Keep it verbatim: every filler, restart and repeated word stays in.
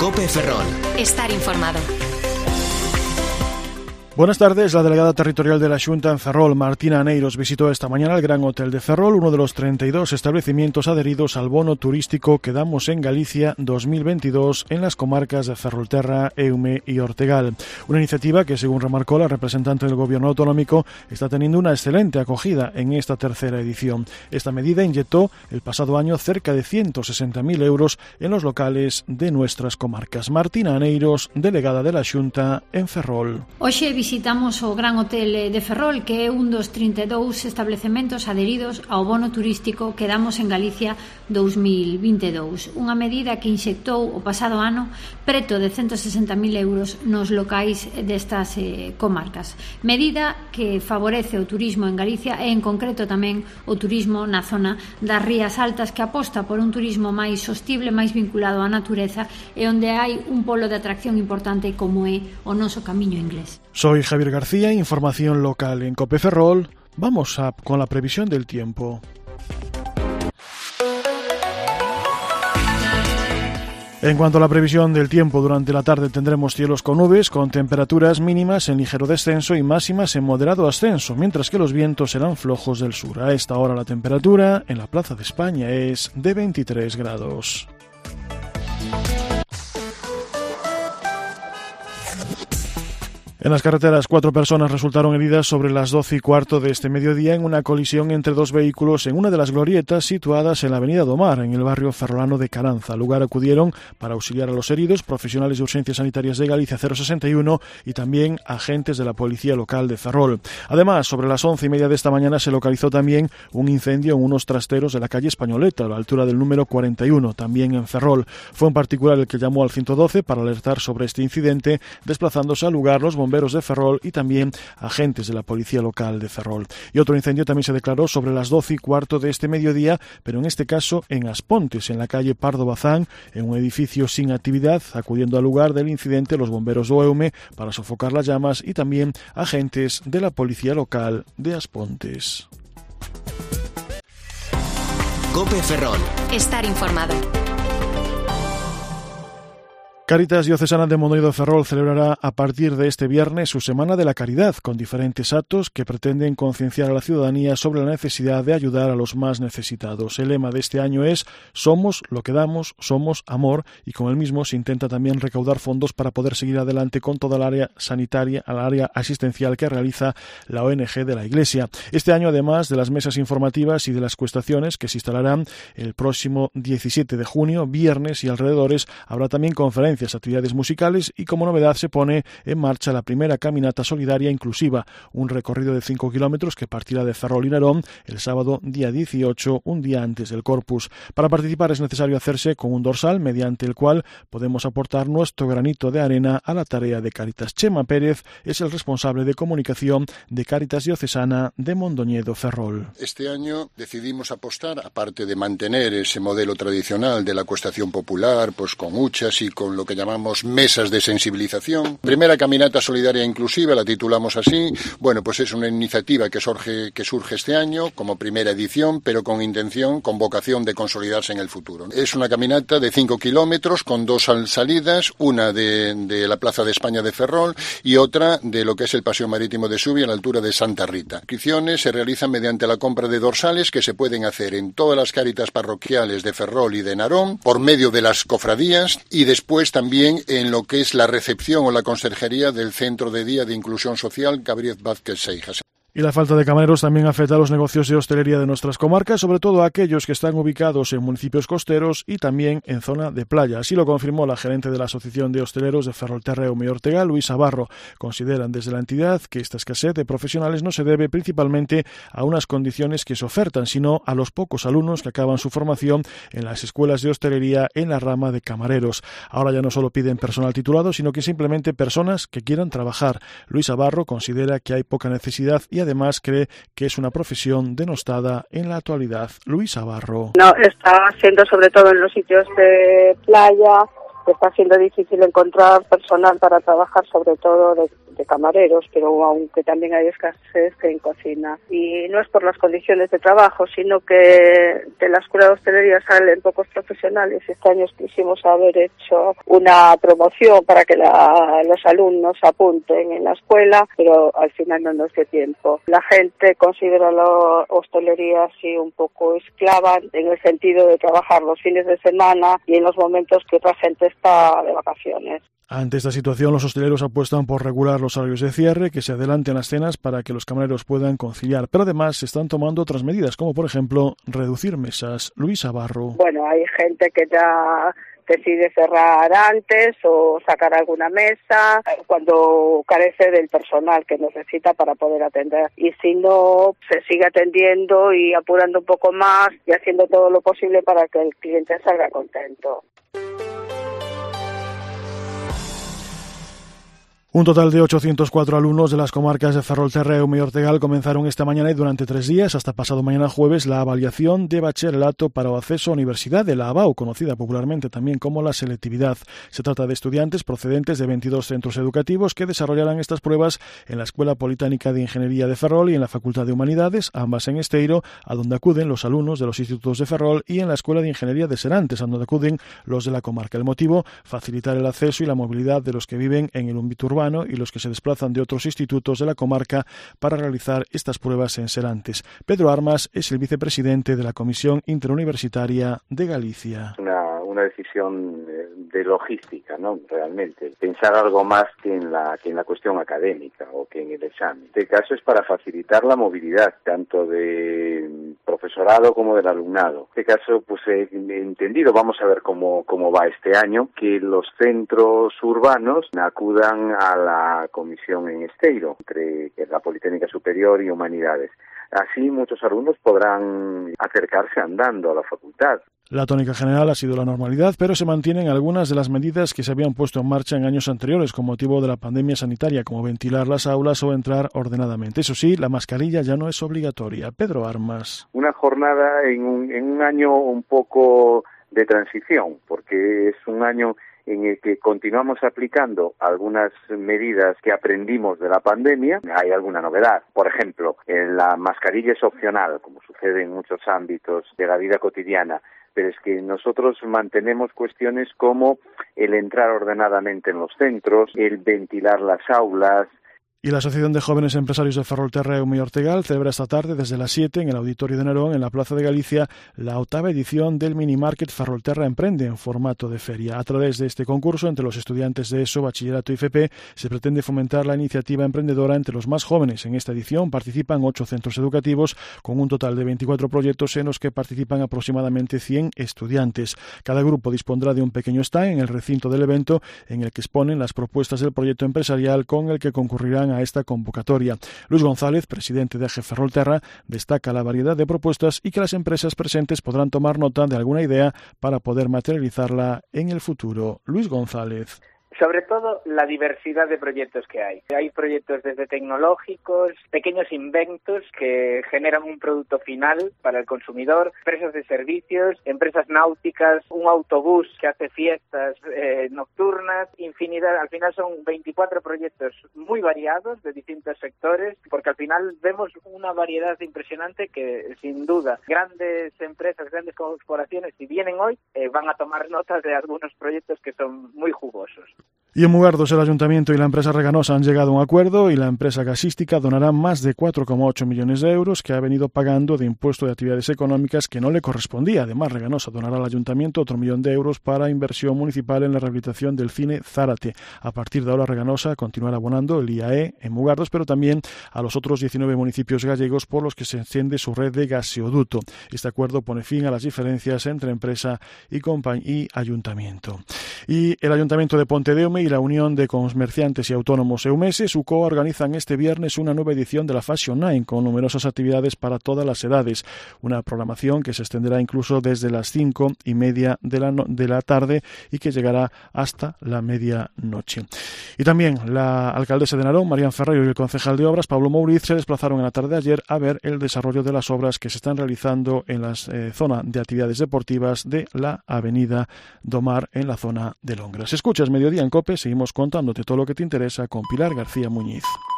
COPE Ferrol. Estar informado. Buenas tardes. La delegada territorial de la Xunta en Ferrol, Martina Aneiros, visitó esta mañana el Gran Hotel de Ferrol, uno de los treinta y dos establecimientos adheridos al bono turístico que damos en Galicia dos mil veintidós en las comarcas de Ferrolterra, Eume y Ortegal. Una iniciativa que, según remarcó la representante del Gobierno autonómico, está teniendo una excelente acogida en esta tercera edición. Esta medida inyectó el pasado año cerca de ciento sesenta mil euros en los locales de nuestras comarcas. Martina Aneiros, delegada de la Xunta en Ferrol. Hoxe visitamos o Gran Hotel de Ferrol, que é un dos trinta e dous establecementos adheridos ao bono turístico que damos en Galicia dos mil vinte e dous. Unha medida que inxectou o pasado ano preto de ciento sesenta mil euros nos locais destas eh, comarcas. Medida que favorece o turismo en Galicia e en concreto tamén o turismo na zona das Rías Altas, que aposta por un turismo máis sostible, máis vinculado á natureza e onde hai un polo de atracción importante como é o noso Camiño Inglés. Soy Javier García, información local en COPE Ferrol. Vamos a, con la previsión del tiempo. En cuanto a la previsión del tiempo, durante la tarde tendremos cielos con nubes, con temperaturas mínimas en ligero descenso y máximas en moderado ascenso, mientras que los vientos serán flojos del sur. A esta hora la temperatura en la Plaza de España es de veintitrés grados. En las carreteras, cuatro personas resultaron heridas sobre las doce y cuarto de este mediodía en una colisión entre dos vehículos en una de las glorietas situadas en la avenida Domar, en el barrio ferrolano de Caranza. Al lugar acudieron para auxiliar a los heridos profesionales de Urgencias Sanitarias de Galicia cero sesenta y uno y también agentes de la Policía Local de Ferrol. Además, sobre las once y media de esta mañana se localizó también un incendio en unos trasteros de la calle Españoleta, a la altura del número cuarenta y uno, también en Ferrol. Fue en particular el que llamó al ciento doce para alertar sobre este incidente, desplazándose al lugar los bomberos de Ferrol y también agentes de la Policía Local de Ferrol. Y otro incendio también se declaró sobre las doce y cuarto de este mediodía, pero en este caso en Aspontes, en la calle Pardo Bazán, en un edificio sin actividad, acudiendo al lugar del incidente los bomberos de Eume para sofocar las llamas y también agentes de la Policía Local de Aspontes. COPE Ferrol. Estar informado. Cáritas Diocesana de Mondoñedo de Ferrol celebrará a partir de este viernes su Semana de la Caridad, con diferentes actos que pretenden concienciar a la ciudadanía sobre la necesidad de ayudar a los más necesitados. El lema de este año es «Somos lo que damos, somos amor», y con el mismo se intenta también recaudar fondos para poder seguir adelante con toda el área sanitaria, al área asistencial que realiza la O N G de la Iglesia. Este año, además de las mesas informativas y de las cuestaciones que se instalarán el próximo diecisiete de junio, viernes y alrededores, habrá también conferencias, actividades musicales y como novedad se pone en marcha la primera caminata solidaria inclusiva, un recorrido de cinco kilómetros que partirá de Ferrol y Narón el sábado día dieciocho, un día antes del Corpus. Para participar es necesario hacerse con un dorsal mediante el cual podemos aportar nuestro granito de arena a la tarea de Cáritas. Chema Pérez es el responsable de comunicación de Cáritas Diocesana de Mondoñedo Ferrol. Este año decidimos apostar, aparte de mantener ese modelo tradicional de la cuestación popular, pues con huchas y con lo que llamamos mesas de sensibilización. Primera caminata solidaria inclusiva, la titulamos así. Bueno, pues es una iniciativa que surge, que surge este año como primera edición, pero con intención, con vocación de consolidarse en el futuro. Es una caminata de cinco kilómetros con dos salidas, una de, de la Plaza de España de Ferrol y otra de lo que es el Paseo Marítimo de Subia a la altura de Santa Rita. Las inscripciones se realizan mediante la compra de dorsales que se pueden hacer en todas las cáritas parroquiales de Ferrol y de Narón, por medio de las cofradías y después también en lo que es la recepción o la conserjería del Centro de Día de Inclusión Social Gabriel Vázquez Seijas. Y la falta de camareros también afecta a los negocios de hostelería de nuestras comarcas, sobre todo a aquellos que están ubicados en municipios costeros y también en zona de playa. Así lo confirmó la gerente de la Asociación de Hosteleros de Ferrolterra, Eume y Ortegal, Luisa Barro. Consideran desde la entidad que esta escasez de profesionales no se debe principalmente a unas condiciones que se ofertan, sino a los pocos alumnos que acaban su formación en las escuelas de hostelería en la rama de camareros. Ahora ya no solo piden personal titulado, sino que simplemente personas que quieran trabajar. Luisa Barro considera que hay poca necesidad y además cree que es una profesión denostada en la actualidad. Luisa Barro. No, está siendo sobre todo en los sitios de playa que está siendo difícil encontrar personal para trabajar, sobre todo de, de camareros, pero aunque también hay escasez que en cocina. Y no es por las condiciones de trabajo, sino que de la Escuela de Hostelería salen pocos profesionales. Este año quisimos haber hecho una promoción para que la, los alumnos apunten en la escuela, pero al final no nos dio tiempo. La gente considera la hostelería así un poco esclava, en el sentido de trabajar los fines de semana y en los momentos que otra gente está de vacaciones. Ante esta situación, los hosteleros apuestan por regular los horarios de cierre, que se adelanten las cenas para que los camareros puedan conciliar. Pero además se están tomando otras medidas, como por ejemplo reducir mesas. Luisa Barro. Bueno, hay gente que ya decide cerrar antes o sacar alguna mesa cuando carece del personal que necesita para poder atender. Y si no, se sigue atendiendo y apurando un poco más y haciendo todo lo posible para que el cliente salga contento. Un total de ochocientos cuatro alumnos de las comarcas de Ferrolterra, Eume y Ortegal comenzaron esta mañana y durante tres días, hasta pasado mañana jueves, la avaliación de bachillerato para o acceso a universidad de la ABAU, conocida popularmente también como la selectividad. Se trata de estudiantes procedentes de veintidós centros educativos que desarrollarán estas pruebas en la Escuela Politécnica de Ingeniería de Ferrol y en la Facultad de Humanidades, ambas en Esteiro, a donde acuden los alumnos de los institutos de Ferrol, y en la Escuela de Ingeniería de Serantes, a donde acuden los de la comarca. El motivo, facilitar el acceso y la movilidad de los que viven en el ámbito urbano y los que se desplazan de otros institutos de la comarca para realizar estas pruebas en Serantes. Pedro Armas es el vicepresidente de la Comisión Interuniversitaria de Galicia. Una, una decisión de logística, ¿no? Realmente. Pensar algo más que en la que en la cuestión académica o que en el examen. En este caso es para facilitar la movilidad, tanto de profesorado como del alumnado. En este caso, pues he entendido, vamos a ver cómo, cómo va este año, que los centros urbanos acudan a la comisión en Esteiro, entre la Politécnica Superior y Humanidades. Así muchos alumnos podrán acercarse andando a la facultad. La tónica general ha sido la normalidad, pero se mantienen algunas de las medidas que se habían puesto en marcha en años anteriores con motivo de la pandemia sanitaria, como ventilar las aulas o entrar ordenadamente. Eso sí, la mascarilla ya no es obligatoria. Pedro Armas. Una jornada en un, en un año un poco de transición, porque es un año en el que continuamos aplicando algunas medidas que aprendimos de la pandemia. Hay alguna novedad. Por ejemplo, la mascarilla es opcional, como sucede en muchos ámbitos de la vida cotidiana, pero es que nosotros mantenemos cuestiones como el entrar ordenadamente en los centros, el ventilar las aulas. Y la Asociación de Jóvenes Empresarios de Ferrolterra, Eume y Ortegal celebra esta tarde desde las siete en el Auditorio de Nerón, en la Plaza de Galicia, la octava edición del Minimarket Ferrolterra Emprende en formato de feria. A través de este concurso, entre los estudiantes de ESO, Bachillerato y F P, se pretende fomentar la iniciativa emprendedora entre los más jóvenes. En esta edición participan ocho centros educativos con un total de veinticuatro proyectos en los que participan aproximadamente cien estudiantes. Cada grupo dispondrá de un pequeño stand en el recinto del evento en el que exponen las propuestas del proyecto empresarial con el que concurrirán a esta convocatoria. Luis González, presidente de A G Ferrolterra, destaca la variedad de propuestas y que las empresas presentes podrán tomar nota de alguna idea para poder materializarla en el futuro. Luis González. Sobre todo la diversidad de proyectos que hay. Hay proyectos desde tecnológicos, pequeños inventos que generan un producto final para el consumidor, empresas de servicios, empresas náuticas, un autobús que hace fiestas eh, nocturnas, infinidad. Al final son veinticuatro proyectos muy variados de distintos sectores, porque al final vemos una variedad impresionante que, sin duda, grandes empresas, grandes corporaciones, si vienen hoy, eh, van a tomar notas de algunos proyectos que son muy jugosos. Y en Mugardos el Ayuntamiento y la empresa Reganosa han llegado a un acuerdo y la empresa gasística donará más de cuatro coma ocho millones de euros que ha venido pagando de impuesto de actividades económicas que no le correspondía. Además, Reganosa donará al Ayuntamiento otro millón de euros para inversión municipal en la rehabilitación del cine Zárate. A partir de ahora, Reganosa continuará abonando el I A E en Mugardos, pero también a los otros diecinueve municipios gallegos por los que se enciende su red de gaseoduto. Este acuerdo pone fin a las diferencias entre empresa y, y Ayuntamiento. Y el Ayuntamiento de Pontevedra Sedeume y la Unión de Comerciantes y Autónomos Eumeses, U C O, organizan este viernes una nueva edición de la Fashion Night con numerosas actividades para todas las edades. Una programación que se extenderá incluso desde las cinco y media de la, no- de la tarde y que llegará hasta la medianoche. Y también la alcaldesa de Narón, Marián Ferreiro, y el concejal de Obras, Pablo Mouriz, se desplazaron en la tarde de ayer a ver el desarrollo de las obras que se están realizando en la eh, zona de actividades deportivas de la Avenida Domar en la zona de Longras. Escuchas Mediodía en COPE, seguimos contándote todo lo que te interesa con Pilar García Muñiz.